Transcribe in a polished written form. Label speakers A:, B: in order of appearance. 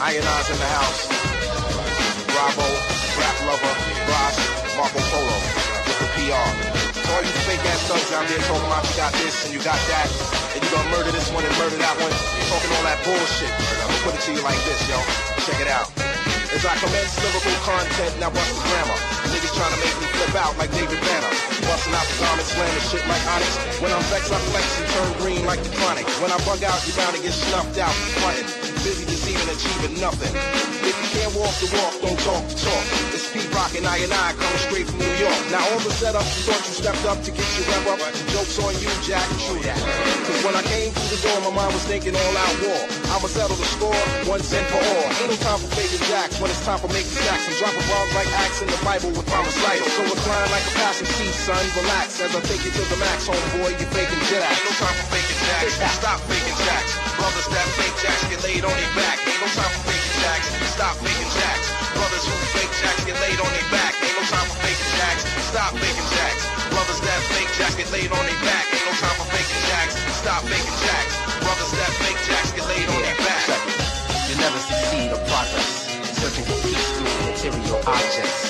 A: Ionize in the house. Bravo, rap lover, Ross, Marco Polo, with the PR. All you fake ass thugs out there talking about you got this and you got that, and you gonna murder this one and murder that one, talking all that bullshit. I'm gonna put it to you like this, yo. Check it out. As I commence lyrical content, now bust the grammar. Niggas trying to make me flip out like David Banner. Busting out the garment, slamming shit like Onyx. When I'm vexed, I flex and turn green like the chronic. When I bug out, you bound to get snuffed out, frontin'. Busy deceiving, achieving nothing. If you can't walk the walk, don't talk the talk. It's Pete Rock and I coming straight from New York. Now all the setups you thought you stepped up to get your rev up. Joke's on you, Jack. True that. Cause when I came through the door, my mind was thinking all out war. I'ma settle the score, once and for all. Ain't no time for faking jacks when it's time for making stacks. I'm dropping bombs like Acts in the Bible with my recital. So recline like a passing seat, son. Relax as I take you to the max, homeboy. You faking jet. Ain't no time for faking jacks. Stop faking jacks. Brothers that fake jacks get laid on their back. Ain't no time for faking jacks. Stop faking jacks. Brothers who fake jacks get laid on their back. Ain't no time for faking jacks. Stop faking jacks. Brothers that fake jacks get laid on their back. Ain't no time for faking jacks. Stop faking jacks. Brothers that fake jacks get laid on their back.
B: You never succeed or progress, searching for peace through material objects.